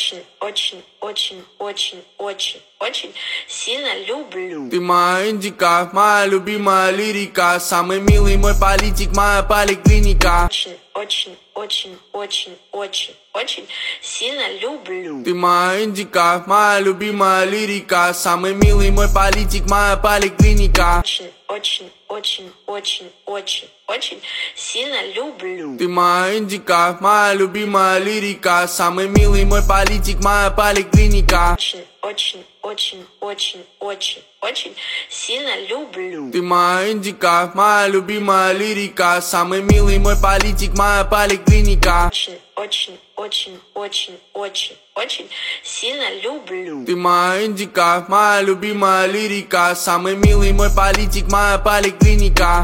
очень сильно люблю. Ты моя индика, моя любимая лирика, самый милый мой политик, моя поликлиника. Очень сильно люблю. Ты моя индика, моя любимая лирика, самый милый мой политик, моя поликлиника. Очень сильно люблю. Ты моя индика, моя любимая лирика, самый милый мой политик, моя поликлиника. Очень сильно люблю. Ты моя индика, моя любимая лирика, самый милый мой политик, моя поликлиника. Очень сильно люблю. Ты моя индика, моя любимая лирика, самый милый мой политик, моя поликлиника.